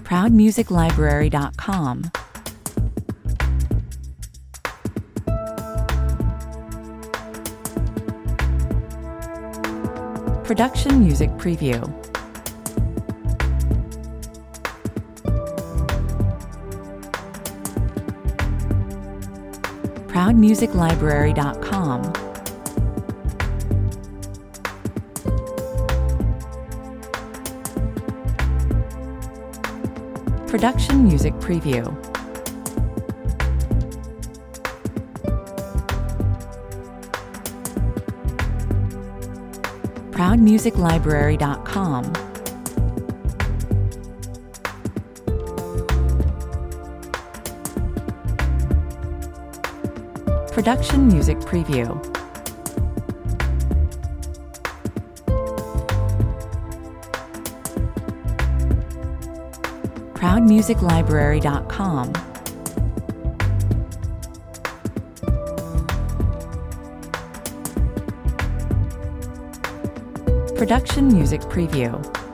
ProudMusicLibrary.com. Production Music Preview. ProudMusicLibrary.com. Production Music Preview. ProudMusicLibrary.com. Production Music Preview. ProudMusicLibrary.com. Production Music Preview.